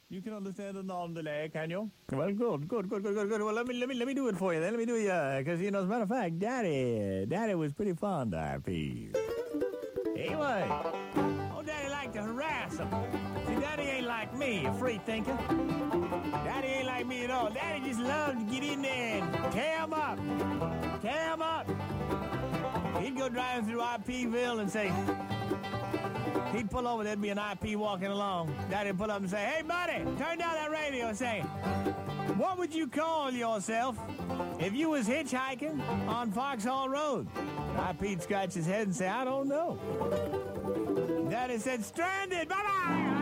You can understand the non-delay, can you? Well, good. Well, let me do it for you then. Let me do it, because, as a matter of fact, Daddy was pretty fond of IPs. He was. Oh, Daddy liked to harass him. See, Daddy ain't like me, a free thinker. Daddy ain't like me at all. Daddy just loved to get in there and tear him up. He'd go driving through IPville and say, he'd pull over, there'd be an IP walking along. Daddy'd pull up and say, hey, buddy, turn down that radio and say, what would you call yourself if you was hitchhiking on Foxhall Road? IP'd scratch his head and say, I don't know. Daddy said, stranded, bye-bye.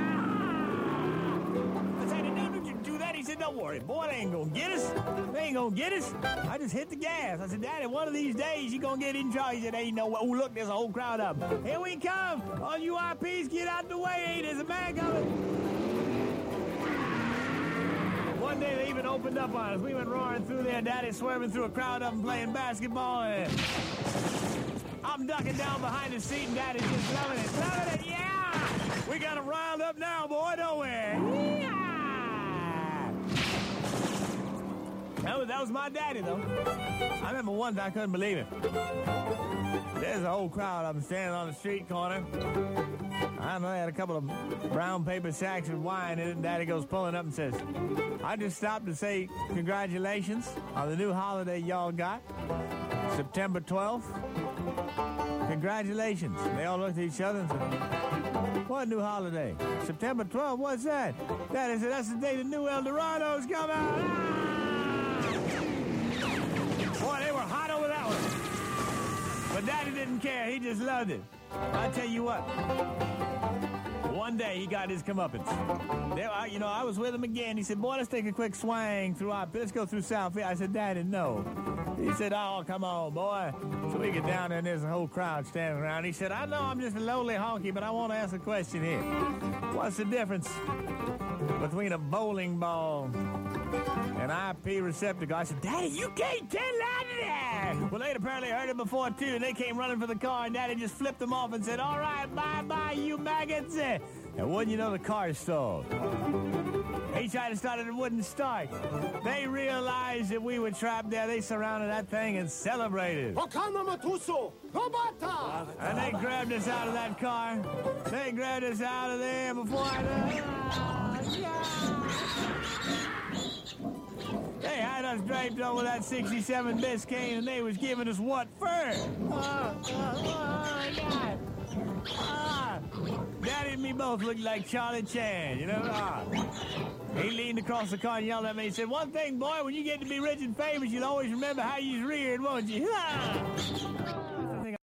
I said, don't you do that? He said, don't worry, boy, they ain't gonna get us. I just hit the gas. I said, Daddy, one of these days you're gonna get in trouble. He said, ain't no way. Oh, look, there's a whole crowd of them. Here we come. All you IPs, get out the way. There's a man coming. One day they even opened up on us. We went roaring through there. Daddy swerving through a crowd of them playing basketball. And I'm ducking down behind the seat, and Daddy's just loving it. Yeah! We got them riled up now, boy, don't we? Yeah! That was my daddy, though. I remember one time I couldn't believe it. There's a whole crowd of them standing on the street corner. I don't know, they had a couple of brown paper sacks with wine in it, and Daddy goes pulling up and says, I just stopped to say congratulations on the new holiday y'all got, September 12th. Congratulations. They all looked at each other and said, what new holiday? September 12th? What's that? Daddy said, that's the day the new Eldorados come out. Ah! Boy, they were hot over that one. But Daddy didn't care. He just loved it. I tell you what. One day he got his comeuppance. I was with him again. He said, boy, let's take a quick swang through let's go through South Field. I said, Daddy, no. He said, oh, come on, boy. So we get down there and there's a whole crowd standing around. He said, I know I'm just a lowly honky, but I want to ask a question here. What's the difference between a bowling ball and IP receptacle? I said, Daddy, you can't tell that. Well, they'd apparently heard it before, too, and they came running for the car, and Daddy just flipped them off and said, all right, bye-bye, you maggots. And wouldn't you know, the car stalled. He tried to start it, it wouldn't start. They realized that we were trapped there. They surrounded that thing and celebrated. And they grabbed us out of that car. They grabbed us out of there before They had us draped over that 67 Biscayne, and they was giving us what for? Daddy and me both looked like Charlie Chan, He leaned across the car and yelled at me. He said, one thing, boy, when you get to be rich and famous, you'll always remember how you was reared, won't you?